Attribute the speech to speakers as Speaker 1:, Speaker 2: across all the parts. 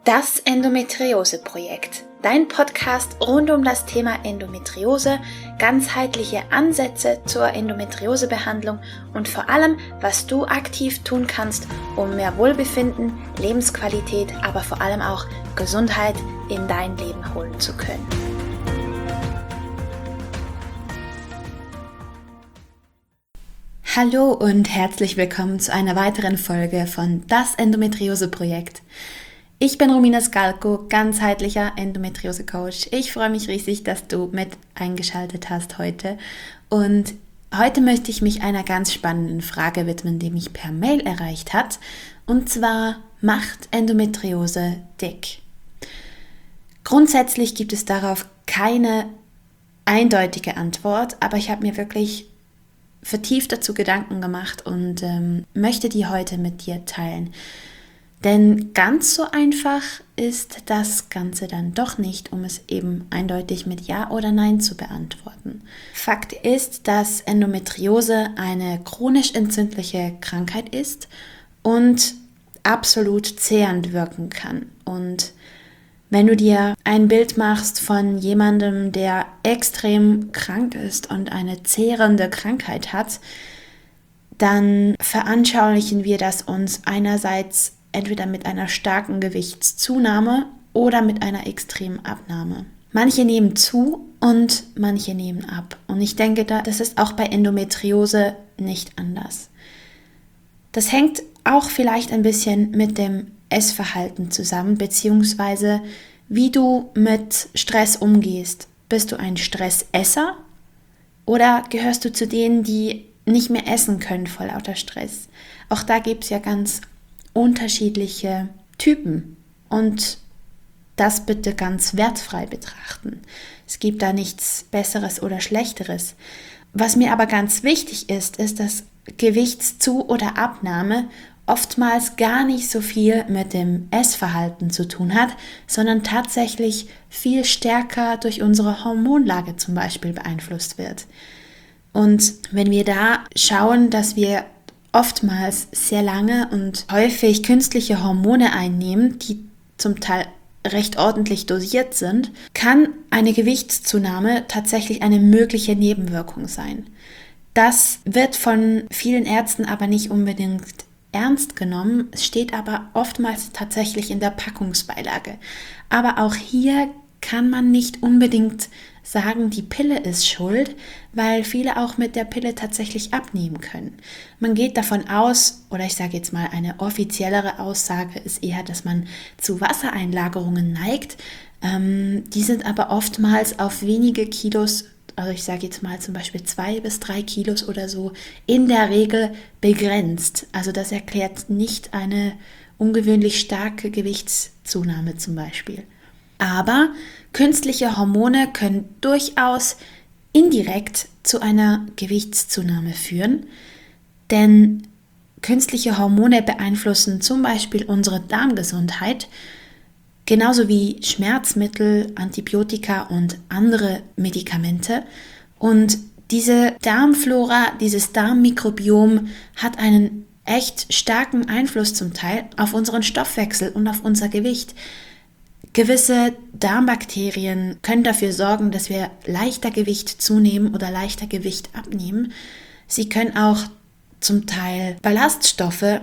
Speaker 1: Das Endometriose-Projekt, dein Podcast rund um das Thema Endometriose, ganzheitliche Ansätze zur Endometriosebehandlung und vor allem, was du aktiv tun kannst, um mehr Wohlbefinden, Lebensqualität, aber vor allem auch Gesundheit in dein Leben holen zu können. Hallo und herzlich willkommen zu einer weiteren Folge von Das Endometriose-Projekt. Ich bin Romina Skalko, ganzheitlicher Endometriose-Coach. Ich freue mich riesig, dass du mit eingeschaltet hast heute. Und heute möchte ich mich einer ganz spannenden Frage widmen, die mich per Mail erreicht hat. Und zwar, macht Endometriose dick? Grundsätzlich gibt es darauf keine eindeutige Antwort, aber ich habe mir wirklich vertieft dazu Gedanken gemacht und möchte die heute mit dir teilen. Denn ganz so einfach ist das Ganze dann doch nicht, um es eben eindeutig mit Ja oder Nein zu beantworten. Fakt ist, dass Endometriose eine chronisch entzündliche Krankheit ist und absolut zehrend wirken kann. Und wenn du dir ein Bild machst von jemandem, der extrem krank ist und eine zehrende Krankheit hat, dann veranschaulichen wir das uns einerseits entweder mit einer starken Gewichtszunahme oder mit einer extremen Abnahme. Manche nehmen zu und manche nehmen ab. Und ich denke, das ist auch bei Endometriose nicht anders. Das hängt auch vielleicht ein bisschen mit dem Essverhalten zusammen, beziehungsweise wie du mit Stress umgehst. Bist du ein Stressesser oder gehörst du zu denen, die nicht mehr essen können vor lauter Stress? Auch da gibt es ja ganz unterschiedliche Typen und das bitte ganz wertfrei betrachten. Es gibt da nichts Besseres oder Schlechteres. Was mir aber ganz wichtig ist, dass Gewichtszu- oder Abnahme oftmals gar nicht so viel mit dem Essverhalten zu tun hat, sondern tatsächlich viel stärker durch unsere Hormonlage zum Beispiel beeinflusst wird. Und wenn wir da schauen, dass wir oftmals sehr lange und häufig künstliche Hormone einnehmen, die zum Teil recht ordentlich dosiert sind, kann eine Gewichtszunahme tatsächlich eine mögliche Nebenwirkung sein. Das wird von vielen Ärzten aber nicht unbedingt ernst genommen, es steht aber oftmals tatsächlich in der Packungsbeilage. Aber auch hier kann man nicht unbedingt sagen, die Pille ist schuld, weil viele auch mit der Pille tatsächlich abnehmen können. Man geht davon aus, oder ich sage jetzt mal eine offiziellere Aussage ist eher, dass man zu Wassereinlagerungen neigt. Die sind aber oftmals auf wenige Kilos, also ich sage jetzt mal zum Beispiel 2 bis 3 Kilos oder so, in der Regel begrenzt. Also das erklärt nicht eine ungewöhnlich starke Gewichtszunahme zum Beispiel. Aber künstliche Hormone können durchaus indirekt zu einer Gewichtszunahme führen, denn künstliche Hormone beeinflussen zum Beispiel unsere Darmgesundheit, genauso wie Schmerzmittel, Antibiotika und andere Medikamente. Und diese Darmflora, dieses Darmmikrobiom hat einen echt starken Einfluss zum Teil auf unseren Stoffwechsel und auf unser Gewicht. Gewisse Darmbakterien können dafür sorgen, dass wir leichter Gewicht zunehmen oder leichter Gewicht abnehmen. Sie können auch zum Teil Ballaststoffe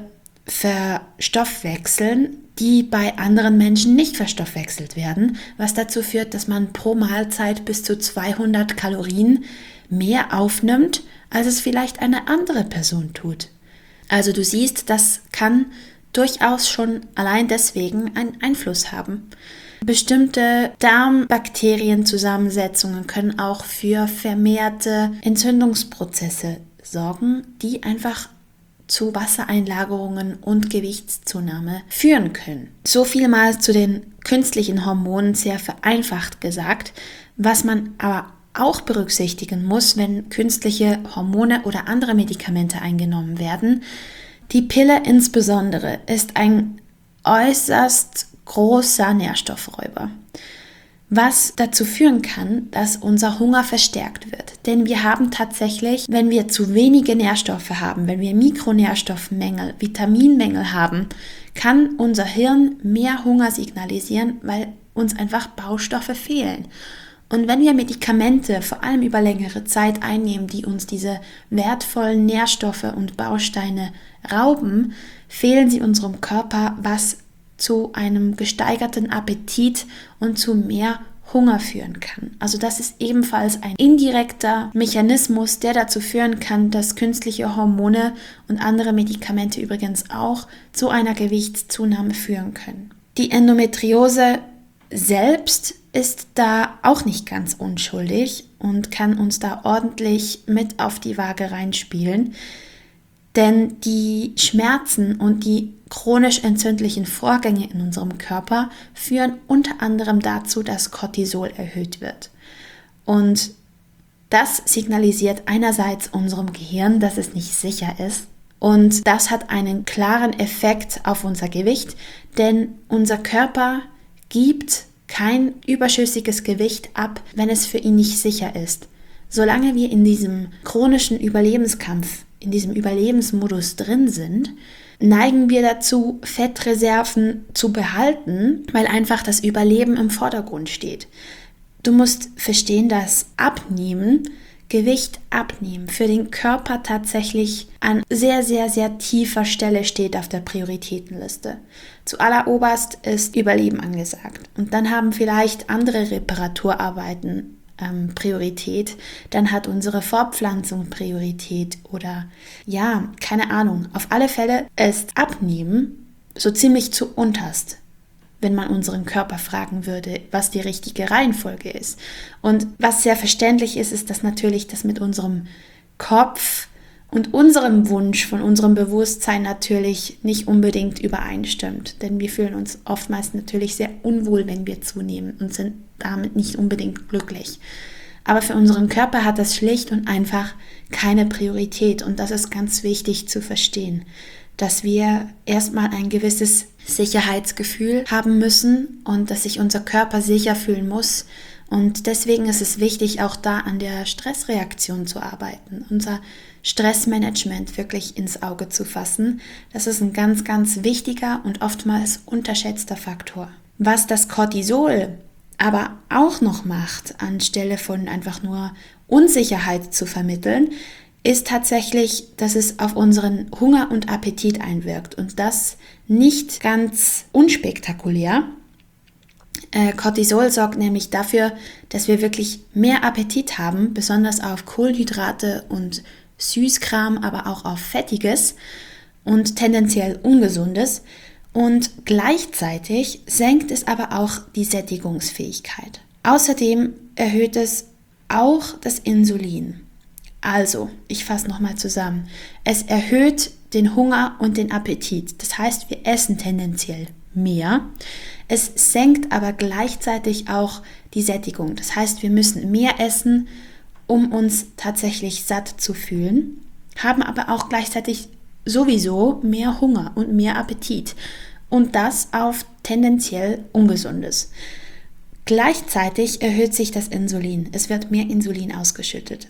Speaker 1: verstoffwechseln, die bei anderen Menschen nicht verstoffwechselt werden, was dazu führt, dass man pro Mahlzeit bis zu 200 Kalorien mehr aufnimmt, als es vielleicht eine andere Person tut. Also du siehst, das kann durchaus schon allein deswegen einen Einfluss haben. Bestimmte Darmbakterienzusammensetzungen können auch für vermehrte Entzündungsprozesse sorgen, die einfach zu Wassereinlagerungen und Gewichtszunahme führen können. So viel mal zu den künstlichen Hormonen, sehr vereinfacht gesagt. Was man aber auch berücksichtigen muss, wenn künstliche Hormone oder andere Medikamente eingenommen werden, die Pille insbesondere ist ein äußerst großer Nährstoffräuber. was dazu führen kann, dass unser Hunger verstärkt wird. Denn wir haben tatsächlich, wenn wir zu wenige Nährstoffe haben, wenn wir Mikronährstoffmängel, Vitaminmängel haben, kann unser Hirn mehr Hunger signalisieren, weil uns einfach Baustoffe fehlen. Und wenn wir Medikamente vor allem über längere Zeit einnehmen, die uns diese wertvollen Nährstoffe und Bausteine rauben, fehlen sie unserem Körper, was zu einem gesteigerten Appetit und zu mehr Hunger führen kann. Also das ist ebenfalls ein indirekter Mechanismus, der dazu führen kann, dass künstliche Hormone und andere Medikamente übrigens auch zu einer Gewichtszunahme führen können. Die Endometriose selbst ist da auch nicht ganz unschuldig und kann uns da ordentlich mit auf die Waage reinspielen. Denn die Schmerzen und die chronisch entzündlichen Vorgänge in unserem Körper führen unter anderem dazu, dass Cortisol erhöht wird. Und das signalisiert einerseits unserem Gehirn, dass es nicht sicher ist. Und das hat einen klaren Effekt auf unser Gewicht, denn unser Körper gibt kein überschüssiges Gewicht ab, wenn es für ihn nicht sicher ist. Solange wir in diesem chronischen Überlebenskampf, in diesem Überlebensmodus drin sind, neigen wir dazu, Fettreserven zu behalten, weil einfach das Überleben im Vordergrund steht. Du musst verstehen, dass Gewicht abnehmen für den Körper tatsächlich an sehr, sehr, sehr tiefer Stelle steht auf der Prioritätenliste. Zualleroberst ist Überleben angesagt. Und dann haben vielleicht andere Reparaturarbeiten Priorität. Dann hat unsere Fortpflanzung Priorität oder ja, keine Ahnung. Auf alle Fälle ist Abnehmen so ziemlich zu unterst, wenn man unseren Körper fragen würde, was die richtige Reihenfolge ist. Und was sehr verständlich ist, ist, dass natürlich das mit unserem Kopf und unserem Wunsch von unserem Bewusstsein natürlich nicht unbedingt übereinstimmt. Denn wir fühlen uns oftmals natürlich sehr unwohl, wenn wir zunehmen und sind damit nicht unbedingt glücklich. Aber für unseren Körper hat das schlicht und einfach keine Priorität. Und das ist ganz wichtig zu verstehen, dass wir erstmal ein gewisses Sicherheitsgefühl haben müssen und dass sich unser Körper sicher fühlen muss. Und deswegen ist es wichtig, auch da an der Stressreaktion zu arbeiten, unser Stressmanagement wirklich ins Auge zu fassen. Das ist ein ganz, ganz wichtiger und oftmals unterschätzter Faktor. Was das Cortisol aber auch noch macht, anstelle von einfach nur Unsicherheit zu vermitteln, ist tatsächlich, dass es auf unseren Hunger und Appetit einwirkt. Und das nicht ganz unspektakulär. Cortisol sorgt nämlich dafür, dass wir wirklich mehr Appetit haben, besonders auf Kohlenhydrate und Süßkram, aber auch auf Fettiges und tendenziell Ungesundes. Und gleichzeitig senkt es aber auch die Sättigungsfähigkeit. Außerdem erhöht es auch das Insulin. Also, ich fasse nochmal zusammen. Es erhöht den Hunger und den Appetit. Das heißt, wir essen tendenziell mehr. Es senkt aber gleichzeitig auch die Sättigung. Das heißt, wir müssen mehr essen, um uns tatsächlich satt zu fühlen, haben aber auch gleichzeitig sowieso mehr Hunger und mehr Appetit. Und das auf tendenziell Ungesundes. Gleichzeitig erhöht sich das Insulin. Es wird mehr Insulin ausgeschüttet.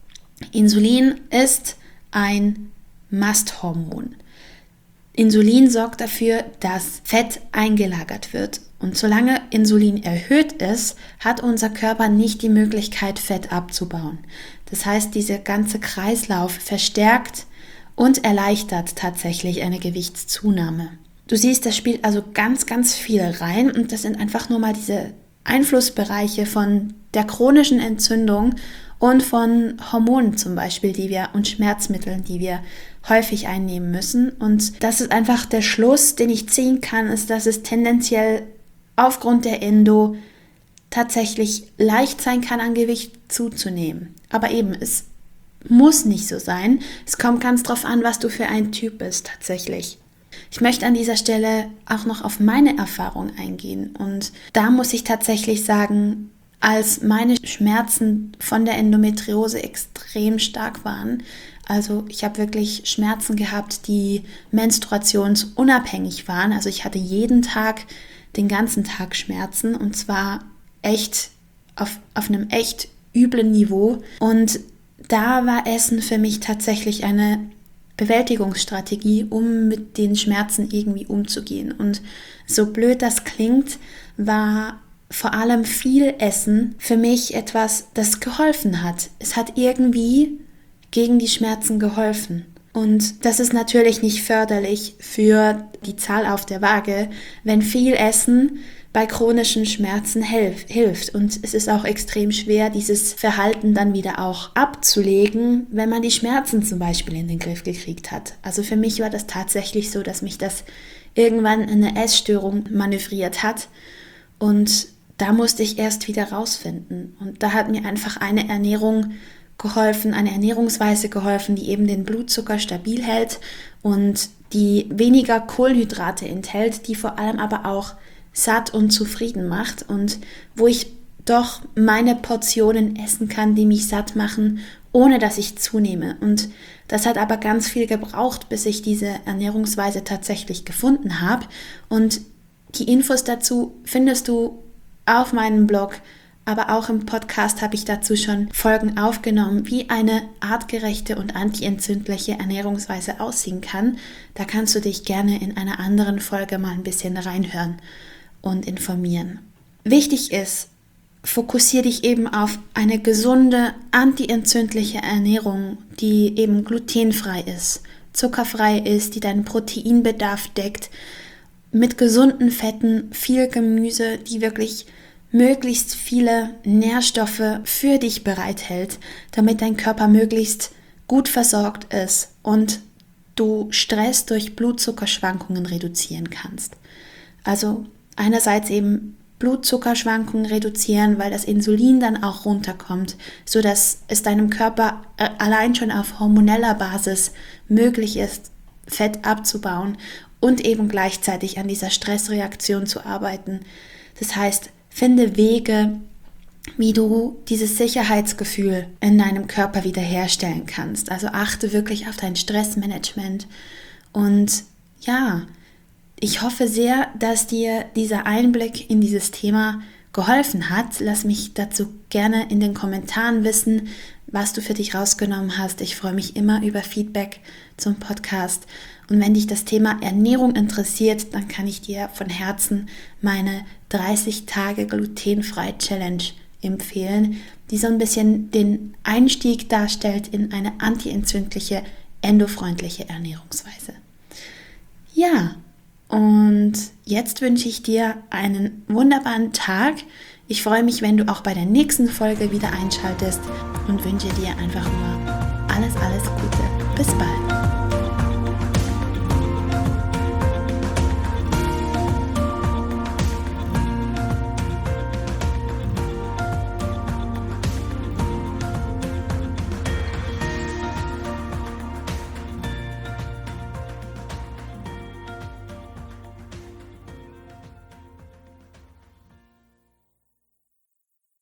Speaker 1: Insulin ist ein Masthormon. Insulin sorgt dafür, dass Fett eingelagert wird. Und solange Insulin erhöht ist, hat unser Körper nicht die Möglichkeit, Fett abzubauen. Das heißt, dieser ganze Kreislauf verstärkt und erleichtert tatsächlich eine Gewichtszunahme. Du siehst, das spielt also ganz, ganz viel rein und das sind einfach nur mal diese Einflussbereiche von der chronischen Entzündung und von Hormonen zum Beispiel, und Schmerzmitteln, die wir häufig einnehmen müssen. Und das ist einfach der Schluss, den ich ziehen kann, ist, dass es tendenziell aufgrund der Endo tatsächlich leicht sein kann, an Gewicht zuzunehmen. Aber eben, es muss nicht so sein. Es kommt ganz drauf an, was du für ein Typ bist tatsächlich. Ich möchte an dieser Stelle auch noch auf meine Erfahrung eingehen. Und da muss ich tatsächlich sagen, als meine Schmerzen von der Endometriose extrem stark waren, also ich habe wirklich Schmerzen gehabt, die menstruationsunabhängig waren. Also ich hatte jeden Tag, den ganzen Tag Schmerzen und zwar echt auf einem echt üblen Niveau. Und da war Essen für mich tatsächlich eine Bewältigungsstrategie, um mit den Schmerzen irgendwie umzugehen. Und so blöd das klingt, war vor allem viel Essen für mich etwas, das geholfen hat. Es hat irgendwie gegen die Schmerzen geholfen. Und das ist natürlich nicht förderlich für die Zahl auf der Waage, wenn viel Essen bei chronischen Schmerzen hilft. Und es ist auch extrem schwer, dieses Verhalten dann wieder auch abzulegen, wenn man die Schmerzen zum Beispiel in den Griff gekriegt hat. Also für mich war das tatsächlich so, dass mich das irgendwann in eine Essstörung manövriert hat. Und da musste ich erst wieder rausfinden. Und da hat mir einfach eine Ernährung geholfen, eine Ernährungsweise geholfen, die eben den Blutzucker stabil hält und die weniger Kohlenhydrate enthält, die vor allem aber auch satt und zufrieden macht und wo ich doch meine Portionen essen kann, die mich satt machen, ohne dass ich zunehme. Und das hat aber ganz viel gebraucht, bis ich diese Ernährungsweise tatsächlich gefunden habe. Und die Infos dazu findest du auf meinem Blog, aber auch im Podcast habe ich dazu schon Folgen aufgenommen, wie eine artgerechte und antientzündliche Ernährungsweise aussehen kann. Da kannst du dich gerne in einer anderen Folge mal ein bisschen reinhören und informieren. Wichtig ist, fokussiere dich eben auf eine gesunde, antientzündliche Ernährung, die eben glutenfrei ist, zuckerfrei ist, die deinen Proteinbedarf deckt, mit gesunden Fetten, viel Gemüse, die wirklich möglichst viele Nährstoffe für dich bereithält, damit dein Körper möglichst gut versorgt ist und du Stress durch Blutzuckerschwankungen reduzieren kannst. Also einerseits eben Blutzuckerschwankungen reduzieren, weil das Insulin dann auch runterkommt, sodass es deinem Körper allein schon auf hormoneller Basis möglich ist, Fett abzubauen und eben gleichzeitig an dieser Stressreaktion zu arbeiten. Das heißt, finde Wege, wie du dieses Sicherheitsgefühl in deinem Körper wiederherstellen kannst. Also achte wirklich auf dein Stressmanagement. Und ja, ich hoffe sehr, dass dir dieser Einblick in dieses Thema geholfen hat. Lass mich dazu gerne in den Kommentaren wissen, was du für dich rausgenommen hast. Ich freue mich immer über Feedback zum Podcast. Und wenn dich das Thema Ernährung interessiert, dann kann ich dir von Herzen meine 30 Tage glutenfrei Challenge empfehlen, die so ein bisschen den Einstieg darstellt in eine antientzündliche, endofreundliche Ernährungsweise. Ja, und jetzt wünsche ich dir einen wunderbaren Tag. Ich freue mich, wenn du auch bei der nächsten Folge wieder einschaltest und wünsche dir einfach nur alles Gute. Bis bald.